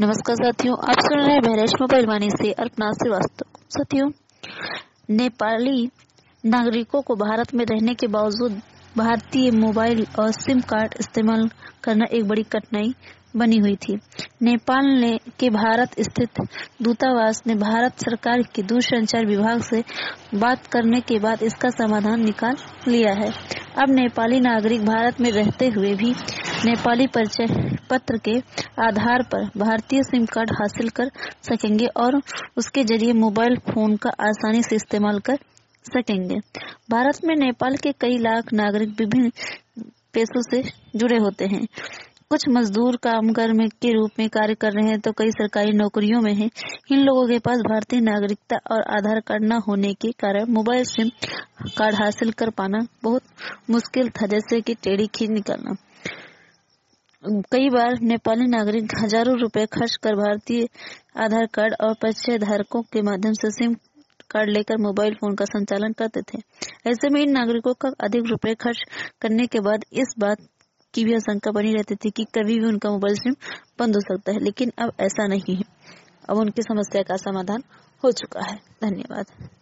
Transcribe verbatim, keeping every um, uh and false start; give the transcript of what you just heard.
नमस्कार साथियों, आप सुन रहे हैं बहरेश मोबाइल वाणी से अल्पनाथ श्रीवास्तव। साथियों, नेपाली नागरिकों को भारत में रहने के बावजूद भारतीय मोबाइल और सिम कार्ड इस्तेमाल करना एक बड़ी कठिनाई बनी हुई थी। नेपाल ने के भारत स्थित दूतावास ने भारत सरकार के दूरसंचार विभाग से बात करने के बाद इसका समाधान निकाल लिया है। अब नेपाली नागरिक भारत में रहते हुए भी नेपाली परिचय पत्र के आधार पर भारतीय सिम कार्ड हासिल कर सकेंगे और उसके जरिए मोबाइल फोन का आसानी से इस्तेमाल कर सकेंगे। भारत में नेपाल के कई लाख नागरिक विभिन्न पेशों से जुड़े होते हैं। कुछ मजदूर कामगार में के रूप में कार्य कर रहे हैं तो कई सरकारी नौकरियों में हैं। इन लोगों के पास भारतीय नागरिकता और आधार कार्ड न होने के कारण मोबाइल सिम कार्ड हासिल कर पाना बहुत मुश्किल था, जैसे कि टेढ़ी खींच निकालना। कई बार नेपाली नागरिक हजारों रुपए खर्च कर भारतीय आधार कार्ड और परिचय धारकों के माध्यम से सिम कार्ड लेकर मोबाइल फोन का संचालन करते थे। ऐसे में इन नागरिकों का अधिक रुपए खर्च करने के बाद इस बात की भी आशंका बनी रहती थी कि कभी भी उनका मोबाइल सिम बंद हो सकता है, लेकिन अब ऐसा नहीं है। अब उनकी समस्या का समाधान हो चुका है। धन्यवाद।